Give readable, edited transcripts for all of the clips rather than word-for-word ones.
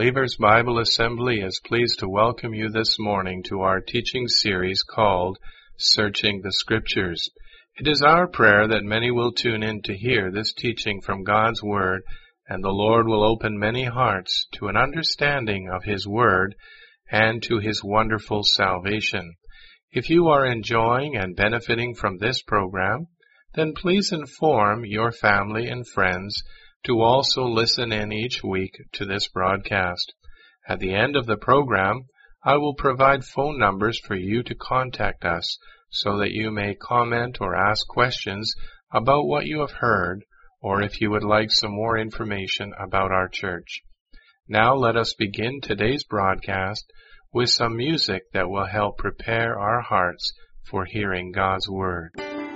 Believers Bible Assembly is pleased to welcome you this morning to our teaching series called Searching the Scriptures. It is our prayer that many will tune in to hear this teaching from God's Word, and the Lord will open many hearts to an understanding of His Word and to His wonderful salvation. If you are enjoying and benefiting from this program, then please inform your family and friends to also listen in each week to this broadcast. At the end of the program, I will provide phone numbers for you to contact us so that you may comment or ask questions about what you have heard, or if you would like some more information about our church. Now let us begin today's broadcast with some music that will help prepare our hearts for hearing God's Word.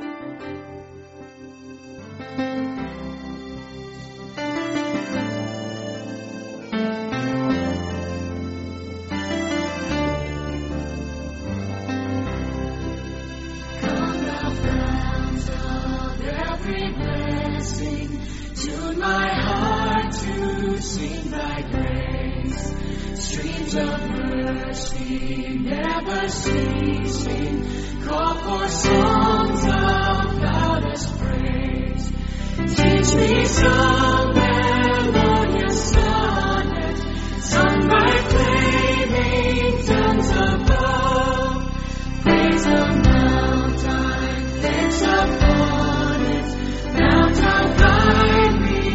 My heart to sing thy grace, streams of mercy never ceasing, call for songs of loudest praise. Teach me some melodious sonnet, sung by flaming tongues above. Praise the mountain, fix upon it, mount of thy.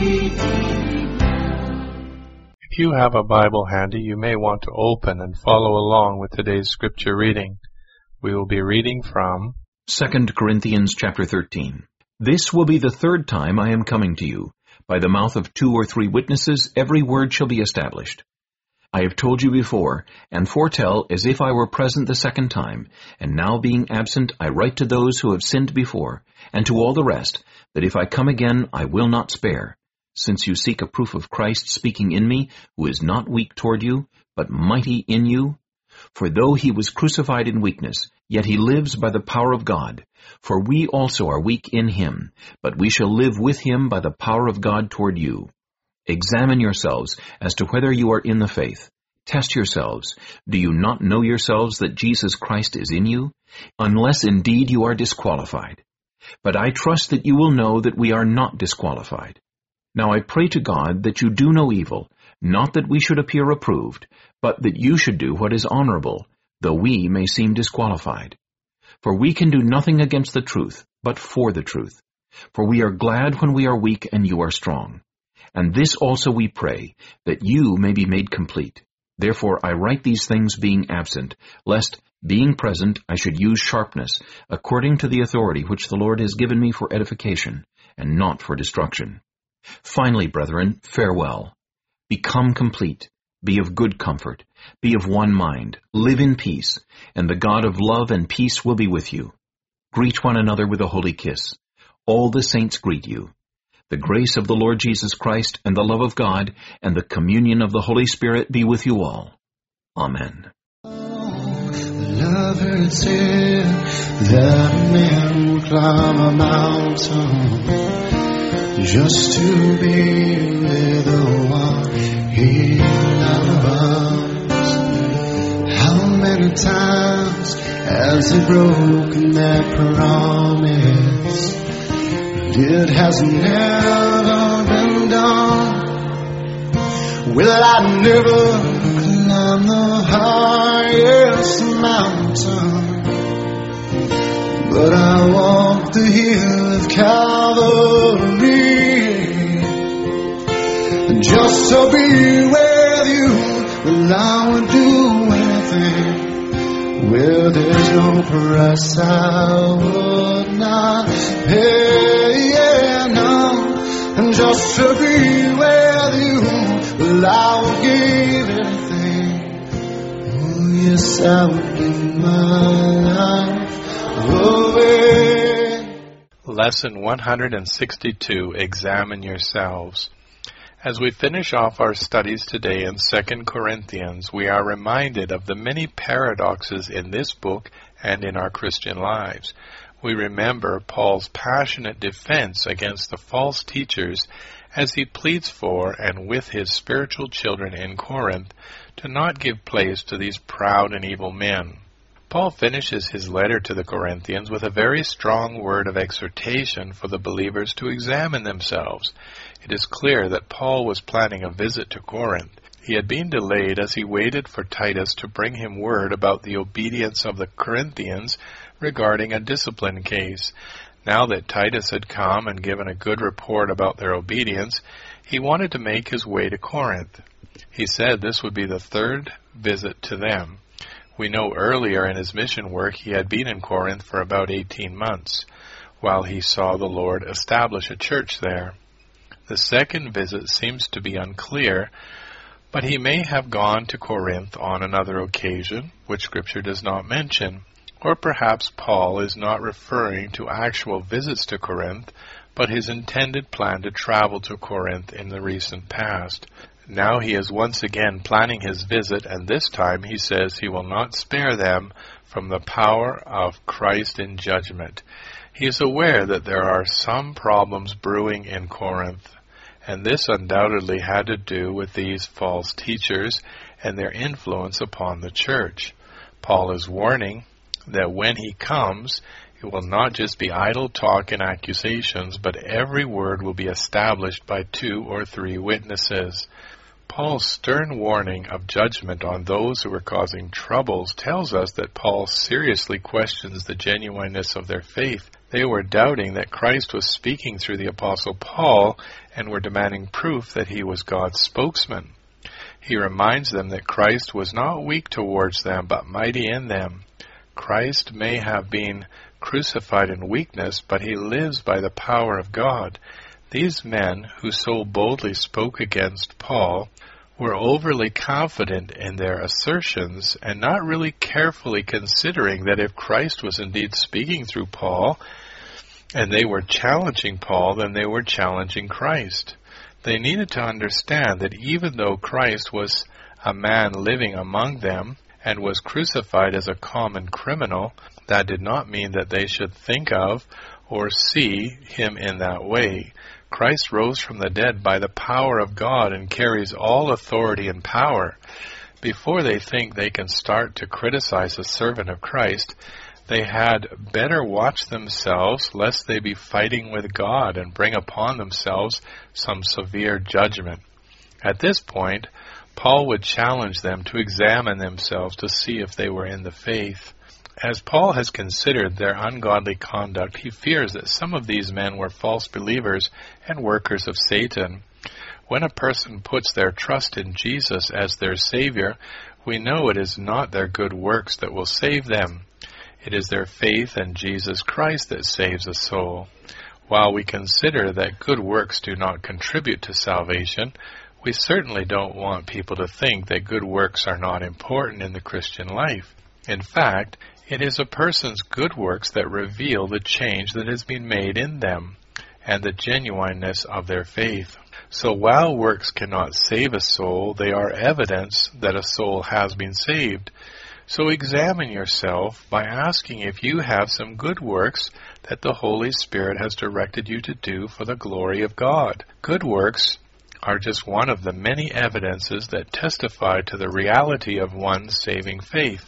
If you have a Bible handy, you may want to open and follow along with today's scripture reading. We will be reading from 2 Corinthians chapter 13. This will be the third time I am coming to you. By the mouth of 2 or 3 witnesses every word shall be established. I have told you before, and foretell as if I were present the second time, and now being absent I write to those who have sinned before, and to all the rest, that if I come again I will not spare. Since you seek a proof of Christ speaking in me, who is not weak toward you, but mighty in you. For though he was crucified in weakness, yet he lives by the power of God. For we also are weak in him, but we shall live with him by the power of God toward you. Examine yourselves as to whether you are in the faith. Test yourselves. Do you not know yourselves that Jesus Christ is in you? Unless indeed you are disqualified. But I trust that you will know that we are not disqualified. Now I pray to God that you do no evil, not that we should appear approved, but that you should do what is honorable, though we may seem disqualified. For we can do nothing against the truth, but for the truth. For we are glad when we are weak and you are strong. And this also we pray, that you may be made complete. Therefore I write these things being absent, lest, being present, I should use sharpness, according to the authority which the Lord has given me for edification, and not for destruction. Finally, brethren, farewell. Become complete. Be of good comfort. Be of one mind. Live in peace, and the God of love and peace will be with you. Greet one another with a holy kiss. All the saints greet you. The grace of the Lord Jesus Christ, and the love of God, and the communion of the Holy Spirit be with you all. Amen. Never said that a man would climb a mountain just to be with the one he loves. How many times has he broken that promise? It has never been done. Well, I never climbed the highest mountain, but I walked the hill of Calvary, and just to be with you, well, I would do anything. Where there's no price I would not pay, yeah, no. And just to be with you, well, I would give anything. Oh, yes, I would give my life away. Lesson 162, Examine Yourselves. As we finish off our studies today in 2 Corinthians, we are reminded of the many paradoxes in this book and in our Christian lives. We remember Paul's passionate defense against the false teachers as he pleads for and with his spiritual children in Corinth to not give place to these proud and evil men. Paul finishes his letter to the Corinthians with a very strong word of exhortation for the believers to examine themselves. It is clear that Paul was planning a visit to Corinth. He had been delayed as he waited for Titus to bring him word about the obedience of the Corinthians regarding a discipline case. Now that Titus had come and given a good report about their obedience, he wanted to make his way to Corinth. He said this would be the third visit to them. We know earlier in his mission work he had been in Corinth for about 18 months, while he saw the Lord establish a church there. The second visit seems to be unclear, but he may have gone to Corinth on another occasion, which Scripture does not mention. Or perhaps Paul is not referring to actual visits to Corinth, but his intended plan to travel to Corinth in the recent past. Now he is once again planning his visit, and this time he says he will not spare them from the power of Christ in judgment. He is aware that there are some problems brewing in Corinth, and this undoubtedly had to do with these false teachers and their influence upon the church. Paul is warning that when he comes, it will not just be idle talk and accusations, but every word will be established by 2 or 3 witnesses. Paul's stern warning of judgment on those who are causing troubles tells us that Paul seriously questions the genuineness of their faith. They were doubting that Christ was speaking through the Apostle Paul and were demanding proof that he was God's spokesman. He reminds them that Christ was not weak towards them, but mighty in them. Christ may have been crucified in weakness, but he lives by the power of God. These men who so boldly spoke against Paul were overly confident in their assertions and not really carefully considering that if Christ was indeed speaking through Paul and they were challenging Paul, then they were challenging Christ. They needed to understand that even though Christ was a man living among them and was crucified as a common criminal, that did not mean that they should think of or see him in that way. Christ rose from the dead by the power of God and carries all authority and power. Before they think they can start to criticize a servant of Christ, they had better watch themselves lest they be fighting with God and bring upon themselves some severe judgment. At this point, Paul would challenge them to examine themselves to see if they were in the faith. As Paul has considered their ungodly conduct, he fears that some of these men were false believers and workers of Satan. When a person puts their trust in Jesus as their Savior, we know it is not their good works that will save them. It is their faith in Jesus Christ that saves a soul. While we consider that good works do not contribute to salvation, we certainly don't want people to think that good works are not important in the Christian life. In fact, it is a person's good works that reveal the change that has been made in them and the genuineness of their faith. So while works cannot save a soul, they are evidence that a soul has been saved. So examine yourself by asking if you have some good works that the Holy Spirit has directed you to do for the glory of God. Good works are just one of the many evidences that testify to the reality of one's saving faith.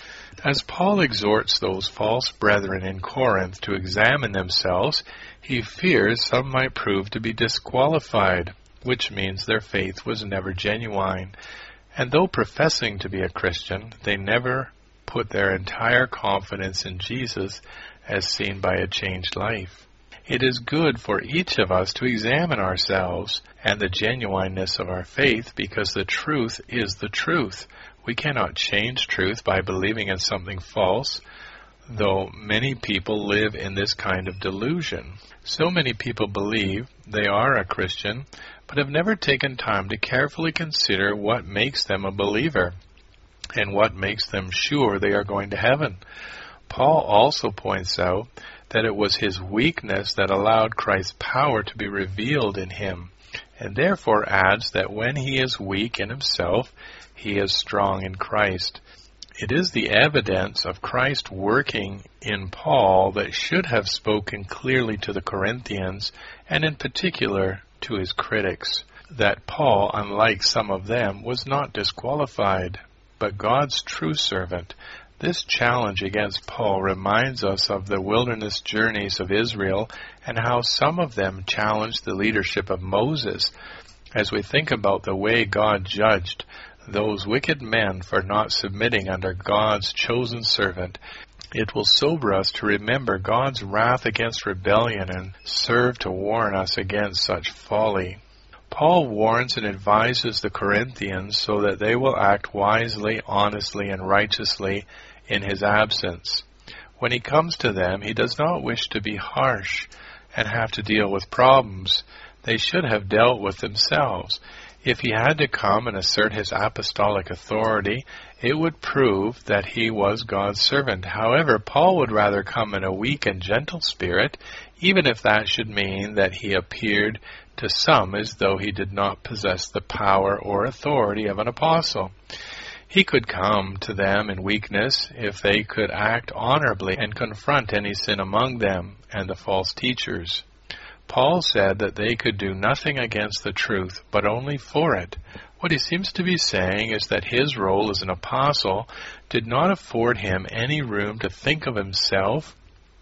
As Paul exhorts those false brethren in Corinth to examine themselves, he fears some might prove to be disqualified, which means their faith was never genuine. And though professing to be a Christian, they never put their entire confidence in Jesus as seen by a changed life. It is good for each of us to examine ourselves and the genuineness of our faith, because the truth is the truth. We cannot change truth by believing in something false, though many people live in this kind of delusion. So many people believe they are a Christian, but have never taken time to carefully consider what makes them a believer and what makes them sure they are going to heaven. Paul also points out that it was his weakness that allowed Christ's power to be revealed in him, and therefore adds that when he is weak in himself, he is strong in Christ. It is the evidence of Christ working in Paul that should have spoken clearly to the Corinthians, and in particular to his critics, that Paul, unlike some of them, was not disqualified, but God's true servant. This challenge against Paul reminds us of the wilderness journeys of Israel and how some of them challenged the leadership of Moses. As we think about the way God judged those wicked men for not submitting under God's chosen servant, it will sober us to remember God's wrath against rebellion and serve to warn us against such folly. Paul warns and advises the Corinthians so that they will act wisely, honestly, and righteously in his absence. When he comes to them, he does not wish to be harsh and have to deal with problems they should have dealt with themselves. If he had to come and assert his apostolic authority, it would prove that he was God's servant. However, Paul would rather come in a weak and gentle spirit, even if that should mean that he appeared to some as though he did not possess the power or authority of an apostle. He could come to them in weakness if they could act honorably and confront any sin among them and the false teachers. Paul said that they could do nothing against the truth, but only for it. What he seems to be saying is that his role as an apostle did not afford him any room to think of himself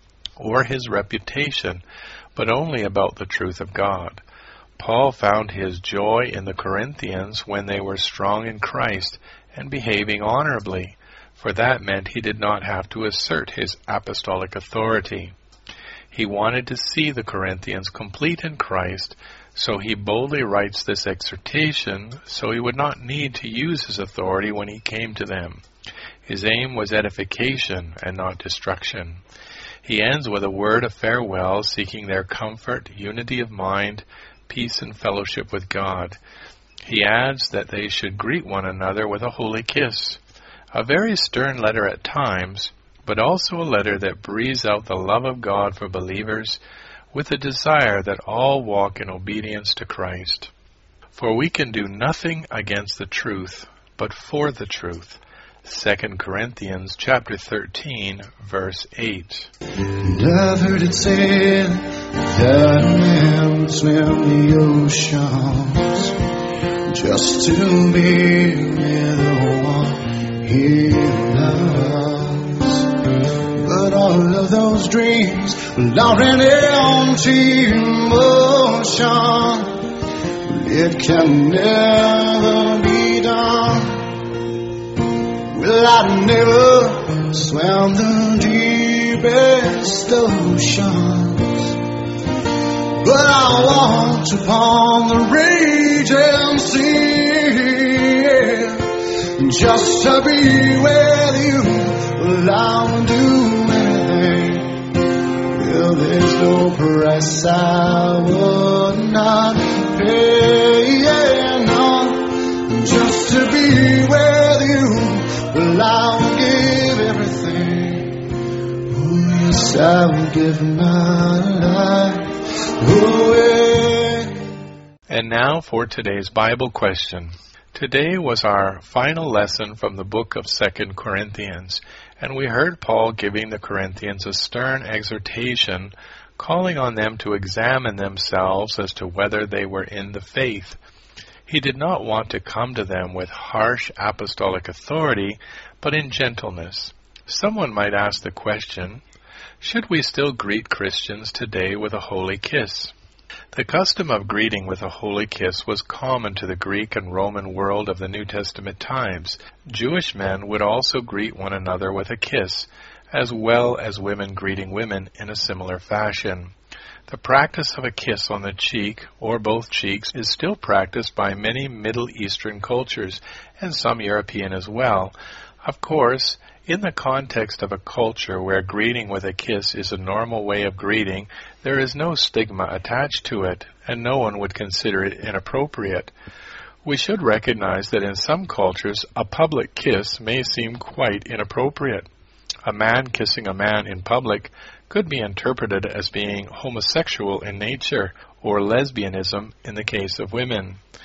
or his reputation, but only about the truth of God. Paul found his joy in the Corinthians when they were strong in Christ and behaving honorably, for that meant he did not have to assert his apostolic authority. He wanted to see the Corinthians complete in Christ, so he boldly writes this exhortation so he would not need to use his authority when he came to them. His aim was edification and not destruction. He ends with a word of farewell, seeking their comfort, unity of mind, peace and fellowship with God. He adds that they should greet one another with a holy kiss. A very stern letter at times, but also a letter that breathes out the love of God for believers with the desire that all walk in obedience to Christ. For we can do nothing against the truth, but for the truth. 2 Corinthians chapter 13, verse 8. And I've heard it said that a man would swim the oceans just to be with the one he loves. But all of those dreams were already empty motion. It can never be done. Well, I never swam the deepest oceans, but I walked upon the raging sea, just to be with you. Well, I would do anything. Well, there's no price I would not pay. Yeah, no, just to be with you. Well, I will give everything. Oh, yes, I will give my life away. And now for today's Bible question. Today was our final lesson from the book of 2 Corinthians, and we heard Paul giving the Corinthians a stern exhortation, calling on them to examine themselves as to whether they were in the faith. He did not want to come to them with harsh apostolic authority, but in gentleness. Someone might ask the question, should we still greet Christians today with a holy kiss? The custom of greeting with a holy kiss was common to the Greek and Roman world of the New Testament times. Jewish men would also greet one another with a kiss, as well as women greeting women in a similar fashion. The practice of a kiss on the cheek, or both cheeks, is still practiced by many Middle Eastern cultures, and some European as well. Of course, in the context of a culture where greeting with a kiss is a normal way of greeting, there is no stigma attached to it, and no one would consider it inappropriate. We should recognize that in some cultures, a public kiss may seem quite inappropriate. A man kissing a man in public could be interpreted as being homosexual in nature, or lesbianism in the case of women.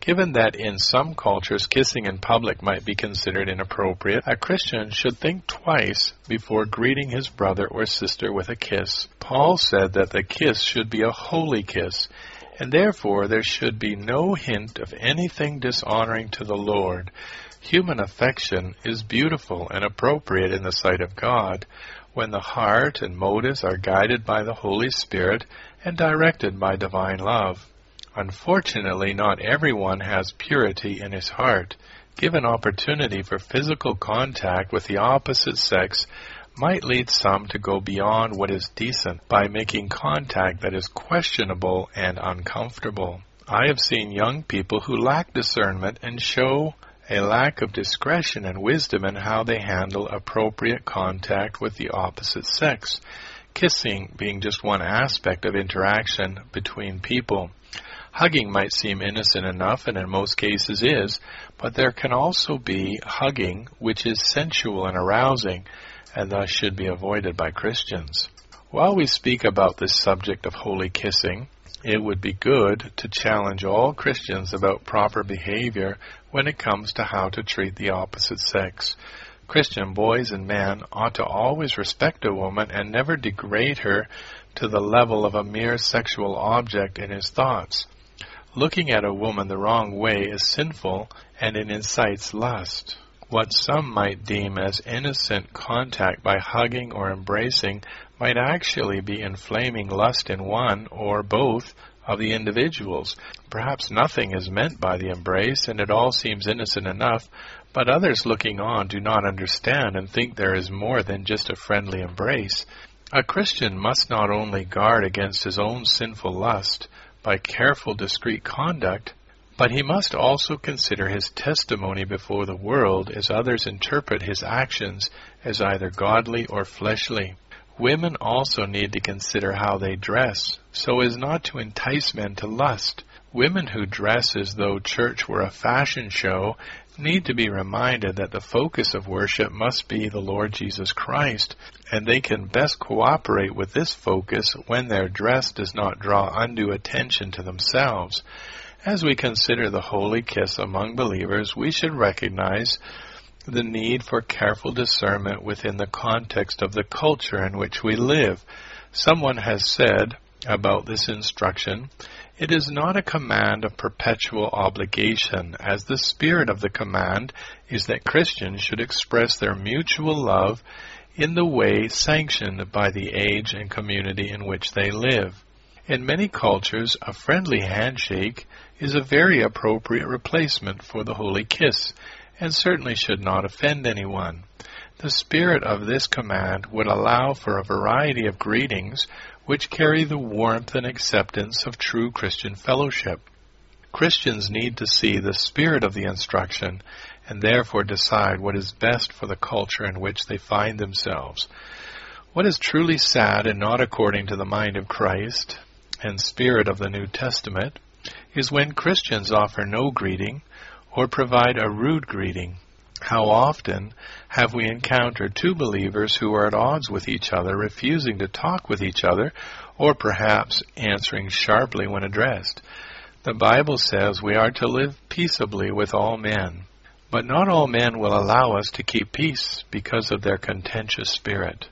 Given that in some cultures kissing in public might be considered inappropriate, a Christian should think twice before greeting his brother or sister with a kiss. Paul said that the kiss should be a holy kiss, and therefore there should be no hint of anything dishonoring to the Lord. Human affection is beautiful and appropriate in the sight of God when the heart and motives are guided by the Holy Spirit and directed by divine love. Unfortunately, not everyone has purity in his heart. Given opportunity for physical contact with the opposite sex might lead some to go beyond what is decent by making contact that is questionable and uncomfortable. I have seen young people who lack discernment and show a lack of discretion and wisdom in how they handle appropriate contact with the opposite sex, kissing being just one aspect of interaction between people. Hugging might seem innocent enough, and in most cases is, but there can also be hugging which is sensual and arousing, and thus should be avoided by Christians. While we speak about this subject of holy kissing, it would be good to challenge all Christians about proper behavior when it comes to how to treat the opposite sex. Christian boys and men ought to always respect a woman and never degrade her to the level of a mere sexual object in his thoughts. Looking at a woman the wrong way is sinful, and it incites lust. What some might deem as innocent contact by hugging or embracing might actually be inflaming lust in one or both of the individuals. Perhaps nothing is meant by the embrace, and it all seems innocent enough, but others looking on do not understand and think there is more than just a friendly embrace. A Christian must not only guard against his own sinful lust by careful, discreet conduct, but he must also consider his testimony before the world as others interpret his actions as either godly or fleshly. Women also need to consider how they dress, so as not to entice men to lust. Women who dress as though church were a fashion show need to be reminded that the focus of worship must be the Lord Jesus Christ, and they can best cooperate with this focus when their dress does not draw undue attention to themselves. As we consider the holy kiss among believers, we should recognize the need for careful discernment within the context of the culture in which we live. Someone has said about this instruction, "It is not a command of perpetual obligation, as the spirit of the command is that Christians should express their mutual love in the way sanctioned by the age and community in which they live." In many cultures, a friendly handshake is a very appropriate replacement for the holy kiss, and certainly should not offend anyone. The spirit of this command would allow for a variety of greetings which carry the warmth and acceptance of true Christian fellowship. Christians need to see the spirit of the instruction and therefore decide what is best for the culture in which they find themselves. What is truly sad and not according to the mind of Christ and spirit of the New Testament is when Christians offer no greeting or provide a rude greeting. How often have we encountered two believers who are at odds with each other, refusing to talk with each other, or perhaps answering sharply when addressed? The Bible says we are to live peaceably with all men, but not all men will allow us to keep peace because of their contentious spirit.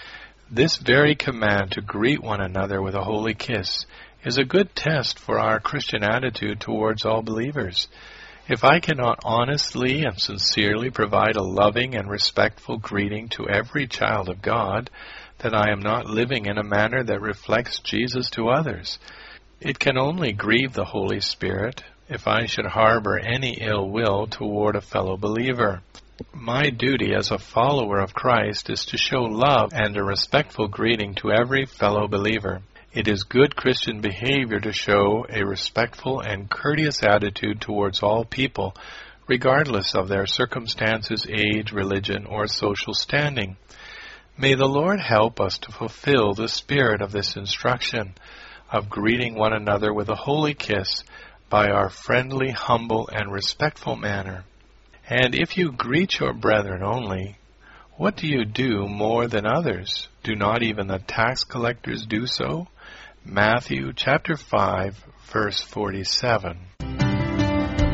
This very command to greet one another with a holy kiss is a good test for our Christian attitude towards all believers. If I cannot honestly and sincerely provide a loving and respectful greeting to every child of God, then I am not living in a manner that reflects Jesus to others. It can only grieve the Holy Spirit if I should harbor any ill will toward a fellow believer. My duty as a follower of Christ is to show love and a respectful greeting to every fellow believer. It is good Christian behavior to show a respectful and courteous attitude towards all people, regardless of their circumstances, age, religion, or social standing. May the Lord help us to fulfill the spirit of this instruction, of greeting one another with a holy kiss by our friendly, humble, and respectful manner. And if you greet your brethren only, what do you do more than others? Do not even the tax collectors do so? Matthew chapter 5, verse 47.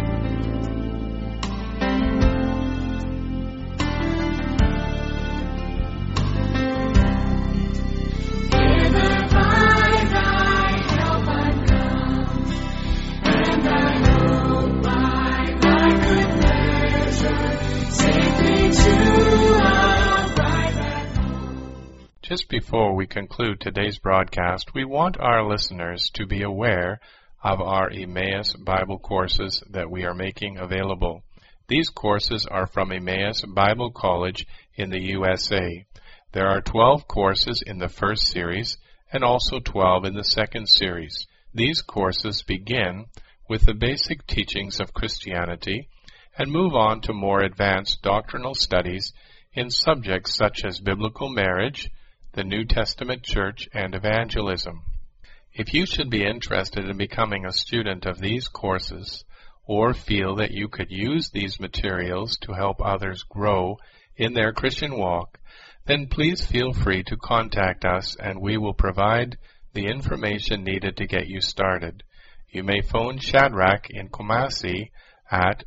Just before we conclude today's broadcast, we want our listeners to be aware of our Emmaus Bible courses that we are making available. These courses are from Emmaus Bible College in the USA. There are 12 courses in the first series and also 12 in the second series. These courses begin with the basic teachings of Christianity and move on to more advanced doctrinal studies in subjects such as biblical marriage, the New Testament church, and evangelism. If you should be interested in becoming a student of these courses or feel that you could use these materials to help others grow in their Christian walk, then please feel free to contact us and we will provide the information needed to get you started. You may phone Shadrach in Kumasi at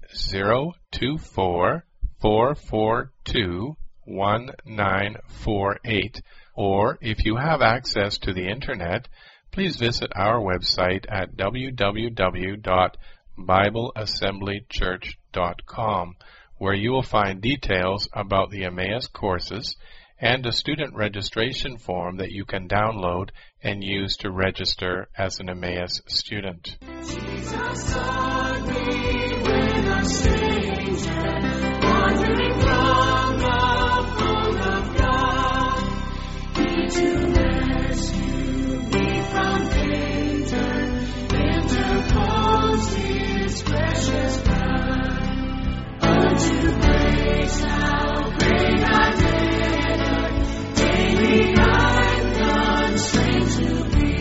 024-442-1948, or if you have access to the internet, please visit our website at www.bibleassemblychurch.com, where you will find details about the Emmaus courses and a student registration form that you can download and use to register as an Emmaus student. Jesus taught me when a stranger, wandering from the fold of God, He to rescue me from danger, interposed His precious blood. Unto grace how great I did, daily I'm constrained to be.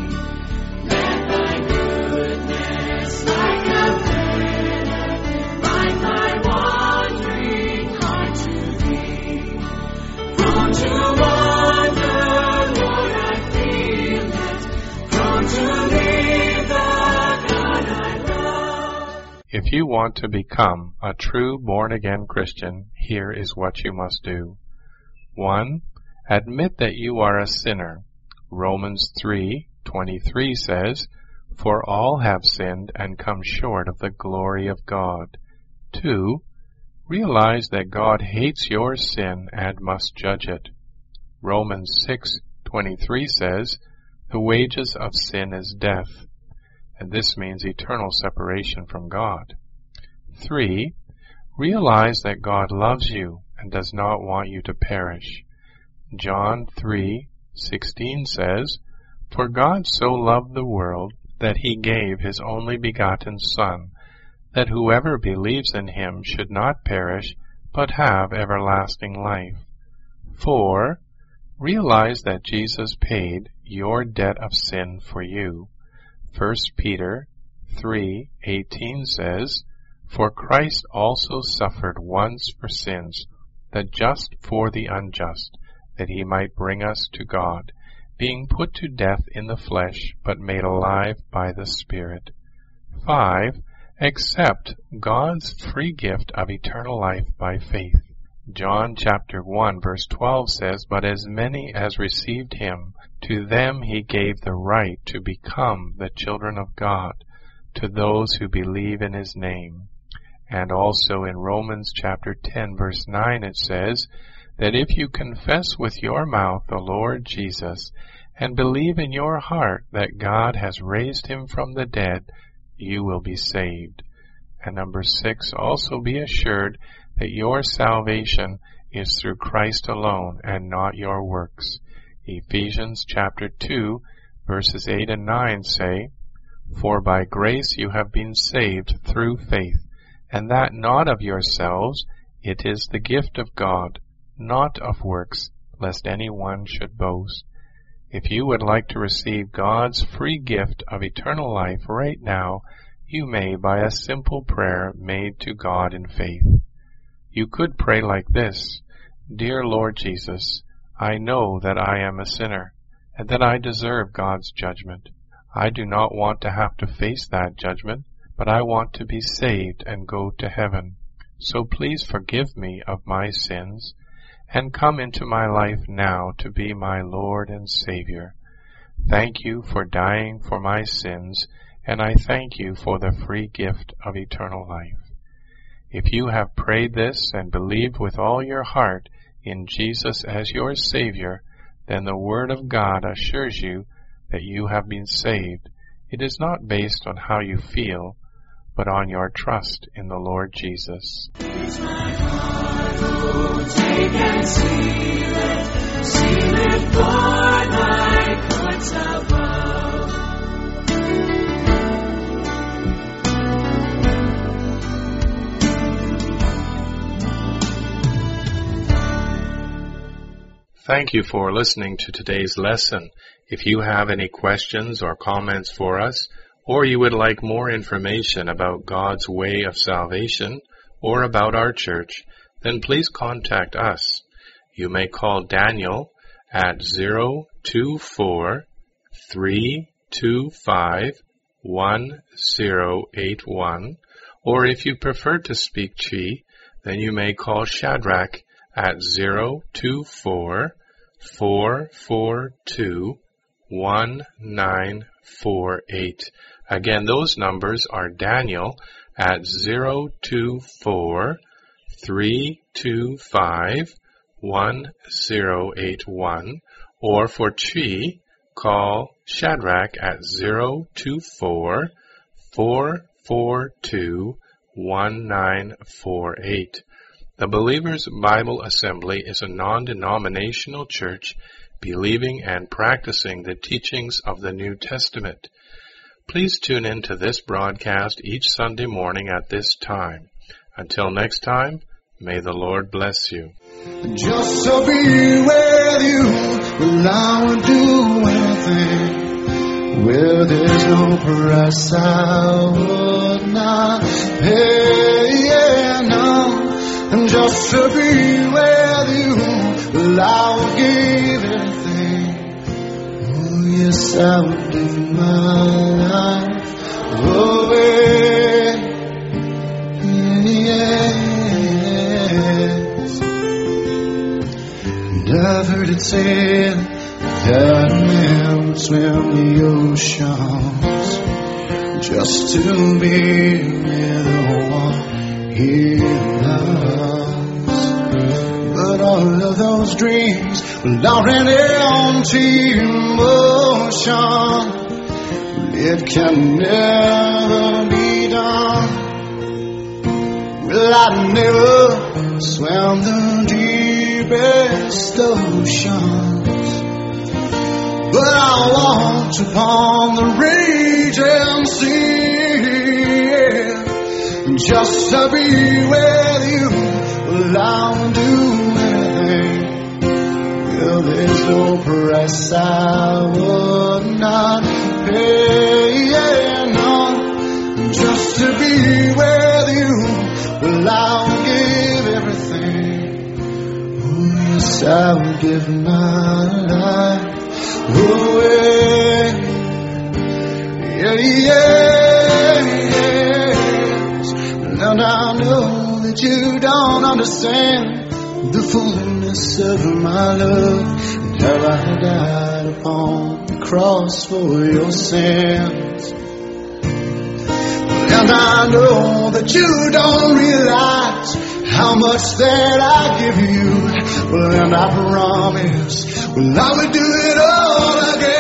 Let Thy goodness like a feather bind my wandering heart to Thee. Prone to wander, Lord, I feel it. Prone to leave the God I love. If you want to become a true born-again Christian, here is what you must do. 1. Admit that you are a sinner. Romans 3:23 says, "For all have sinned and come short of the glory of God." 2. Realize that God hates your sin and must judge it. Romans 6:23 says, "The wages of sin is death," and this means eternal separation from God. 3. Realize that God loves you and does not want you to perish. John 3:16 says, "For God so loved the world that He gave His only begotten Son, that whoever believes in Him should not perish, but have everlasting life." 4. Realize that Jesus paid your debt of sin for you. 1 Peter 3:18 says, "For Christ also suffered once for sins, the just for the unjust, that He might bring us to God, being put to death in the flesh, but made alive by the Spirit." 5. Accept God's free gift of eternal life by faith. John chapter 1 verse 12 says, "But as many as received Him, to them He gave the right to become the children of God, to those who believe in His name." And also in Romans chapter 10 verse 9 it says that if you confess with your mouth the Lord Jesus and believe in your heart that God has raised Him from the dead, you will be saved. And number 6, also be assured that your salvation is through Christ alone and not your works. Ephesians chapter 2 verses 8 and 9 say, "For by grace you have been saved through faith, and that not of yourselves, it is the gift of God, not of works, lest any one should boast." If you would like to receive God's free gift of eternal life right now, you may by a simple prayer made to God in faith. You could pray like this: "Dear Lord Jesus, I know that I am a sinner, and that I deserve God's judgment. I do not want to have to face that judgment, but I want to be saved and go to heaven. So please forgive me of my sins and come into my life now to be my Lord and Savior. Thank you for dying for my sins, and I thank you for the free gift of eternal life." If you have prayed this and believed with all your heart in Jesus as your Savior, then the Word of God assures you that you have been saved. It is not based on how you feel, but on your trust in the Lord Jesus. It's my heart, oh, take and seal it for my courts above. Thank you for listening to today's lesson. If you have any questions or comments for us, or you would like more information about God's way of salvation or about our church, then please contact us. You may call Daniel at 024-325-1081, or if you prefer to speak Twi, then you may call Shadrach at 024-442-1948. Again, those numbers are Daniel at 024-325-1081, or for Twi, call Shadrach at 024-442-1948. The Believers Bible Assembly is a non-denominational church believing and practicing the teachings of the New Testament. Please tune in to this broadcast each Sunday morning at this time. Until next time, may the Lord bless you. Just to be with you, well, I would do anything. Where there's no price I would not pay, yeah, no. And just to be with you, well, I would give anything. Oh, yes, I would give my life away. Yes. And I've heard it said that a man would swim the oceans just to be with the one he loves. But all of those dreams are an empty emotion. It can never be done. Well, I never swam the deepest oceans, but I walked upon the raging sea, yeah. Just to be with you, well, I'll do anything. Well, there's no price I would not pay, yeah, no. Just to be with you, well, I'll give everything. Oh, yes, I will give my life away. Yeah, yes. And I know that you don't understand the fullness of my love, and how I died upon the cross for your sins. And I know that you don't realize how much that I give you. Well, and I promise, well, I would do it all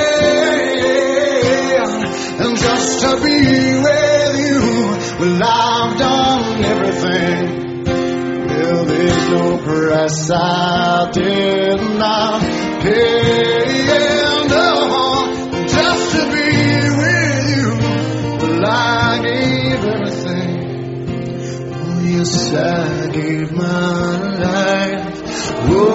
again. And just to be with you, well, I've done everything. Well, there's no price I did not pay. And no, just to be with you, well, I gave everything. Oh, yes, I gave my life. Oh,